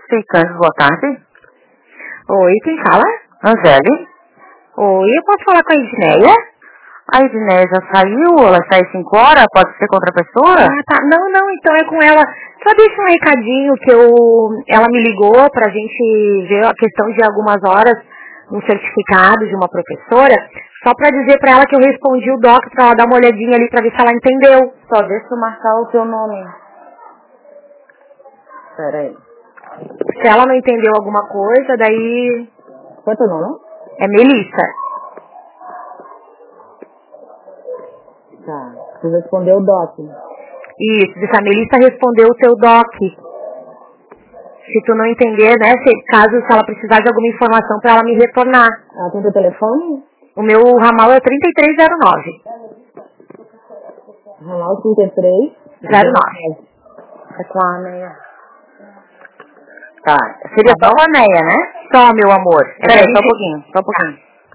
Classificantes, boa tarde. Oi, quem fala? Angele. Oi, eu posso falar com a Edneia? A Edneia já saiu, ela sai às 5 horas, pode ser com outra pessoa? Ah, tá. Não, então é com ela. Só deixa um recadinho que ela me ligou pra gente ver a questão de algumas horas no certificado de uma professora, só pra dizer pra ela que eu respondi o doc pra ela dar uma olhadinha ali pra ver se ela entendeu. Só deixa eu marcar o teu nome. Pera aí. Se ela não entendeu alguma coisa, daí... Qual é teu nome? É Melissa. Tá. Você respondeu o doc. Isso, a Melissa respondeu o teu doc. Se tu não entender, né, se ela precisar de alguma informação pra ela me retornar. Ela tem teu telefone? O meu ramal é 3309. Ramal 33? 09. É com a Neia. Tá. Seria só a Neia, né? Só, meu amor. Peraí, só um pouquinho.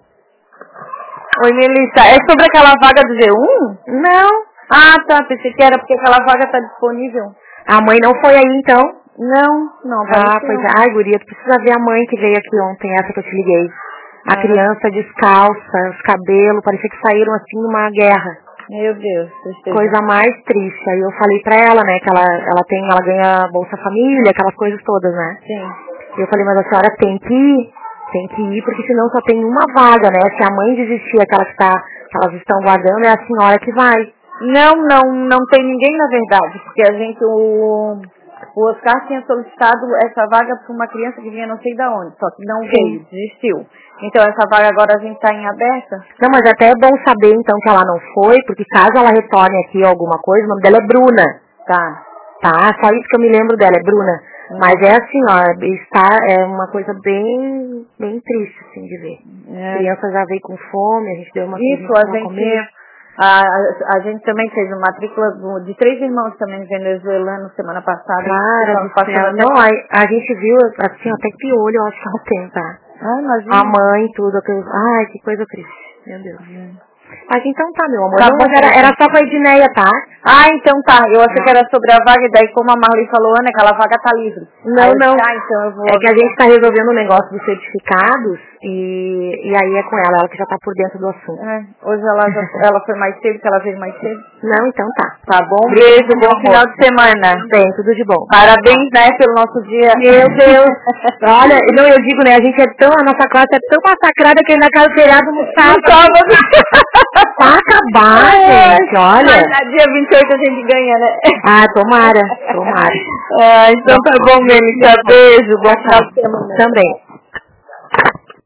Oi, Melissa, é sobre aquela vaga do G1? Não. Ah, tá, pensei que era porque aquela vaga tá disponível. A mãe não foi aí, então? Não. Pois é. Ai, guria, tu precisa ver a mãe que veio aqui ontem, essa que eu te liguei. A criança descalça, os cabelos, parecia que saíram assim numa guerra. Meu Deus, tristeza. Coisa mais triste. Aí eu falei pra ela, né, que ela ganha Bolsa Família, aquelas coisas todas, né? Sim. E eu falei, mas a senhora tem que ir, porque senão só tem uma vaga, né? Se a mãe desistir, que elas estão guardando, é a senhora que vai. Não tem ninguém na verdade, porque o Oscar tinha solicitado essa vaga para uma criança que vinha não sei de onde, só que não veio, desistiu. Então essa vaga agora a gente está em aberta. Não, mas até é bom saber então que ela não foi, porque caso ela retorne aqui alguma coisa, o nome dela é Bruna. Tá, só isso que eu me lembro dela, é Bruna. Mas é assim, ó, é uma coisa bem triste, assim, de ver. A criança já veio com fome, a gente deu uma comer. A gente também fez uma matrícula de 3 irmãos também venezuelanos semana passada. Cara, não, a gente viu, assim, até piolho, eu acho que ela tem, tá? Ah, imagina. A mãe, tudo, ai, que coisa triste, meu Deus. Mas então tá, meu amor. Tá não, bom, era só com a Edneia, tá? Ah, então tá. Eu achei que era sobre a vaga, e daí como a Marli falou, Ana, aquela vaga tá livre. Não. Então eu vou... É que a gente tá resolvendo o negócio dos certificados e aí é com ela que já tá por dentro do assunto. Hoje ela foi mais cedo, que ela veio mais cedo. Não, então tá. Tá bom? Beijo, bom final de semana. Bem, tudo de bom. Parabéns, né, pelo nosso dia. Meu Deus. Olha, não, eu digo, né, a nossa classe é tão massacrada que ainda cai o feriado no sábado. Pra acabar, gente, olha. Mas na dia 28 a gente ganha, né? Ah, tomara. Então tá bom, Melissa. Beijo, bom final de semana. Também.